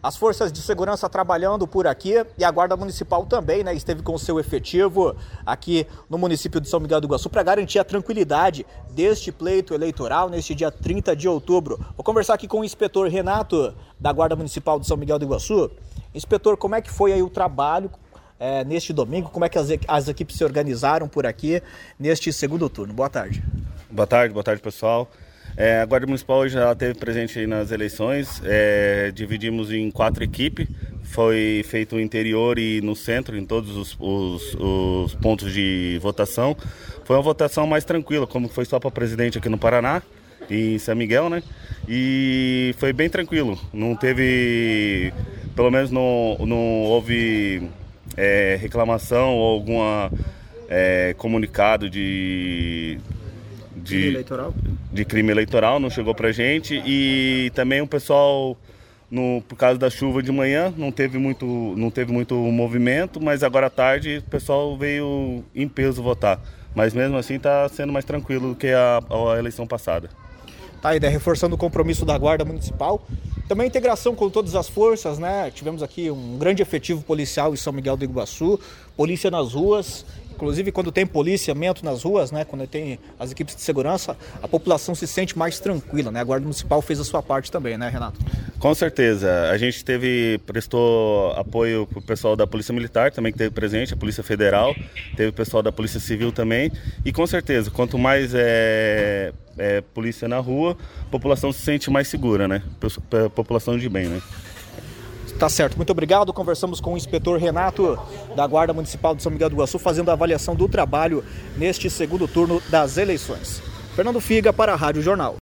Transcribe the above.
As forças de segurança trabalhando por aqui e a Guarda Municipal também, né, esteve com o seu efetivo aqui no município de São Miguel do Iguaçu para garantir a tranquilidade deste pleito eleitoral neste dia 30 de outubro. Vou conversar aqui com o inspetor Renato da Guarda Municipal de São Miguel do Iguaçu. Inspetor, como é que foi aí o trabalho neste domingo? Como é que as equipes se organizaram por aqui neste segundo turno? Boa tarde. Boa tarde pessoal. A Guarda Municipal hoje já esteve presente aí nas eleições, dividimos em 4 equipes, foi feito no interior e no centro, em todos os pontos de votação. Foi uma votação mais tranquila, como foi só para presidente aqui no Paraná, em São Miguel, né? E foi bem tranquilo, não teve, pelo menos não houve reclamação ou alguma comunicado de crime eleitoral, não chegou pra gente. E também o pessoal, por causa da chuva de manhã, não teve muito movimento, mas agora à tarde o pessoal veio em peso votar. Mas mesmo assim está sendo mais tranquilo do que a eleição passada. Tá aí, né? Reforçando o compromisso da Guarda Municipal. Também a integração com todas as forças, né? Tivemos aqui um grande efetivo policial em São Miguel do Iguaçu, polícia nas ruas. Inclusive, quando tem policiamento nas ruas, né, quando tem as equipes de segurança, a população se sente mais tranquila, né? A Guarda Municipal fez a sua parte também, né, Renato? Com certeza. A gente prestou apoio para o pessoal da Polícia Militar, também que esteve presente, a Polícia Federal, teve o pessoal da Polícia Civil também. E com certeza, quanto mais polícia na rua, a população se sente mais segura, né? População de bem, né? Tá certo, muito obrigado. Conversamos com o inspetor Renato da Guarda Municipal de São Miguel do Iguaçu, fazendo a avaliação do trabalho neste segundo turno das eleições. Fernando Figa para a Rádio Jornal.